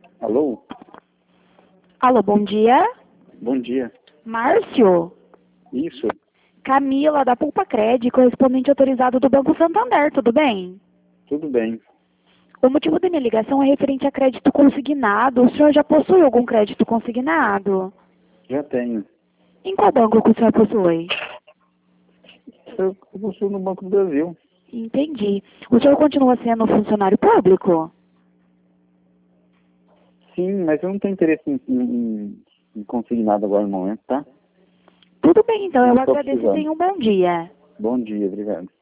Alô? Alô, bom dia. Bom dia. Márcio? Isso, Camila, da Pulpa Cred, correspondente autorizado do Banco Santander, tudo bem? tudo bem. O motivo da minha ligação é referente a crédito consignado. O senhor já possui algum crédito consignado? Já tenho. Em qual banco que o senhor possui? Eu possuo no Banco do Brasil. Entendi. O senhor continua sendo funcionário público? Sim, mas eu não tenho interesse em consignado agora no momento, tá? Tudo bem, então. Eu Não estou agradeço e precisando. tenha um bom dia. Bom dia, obrigado.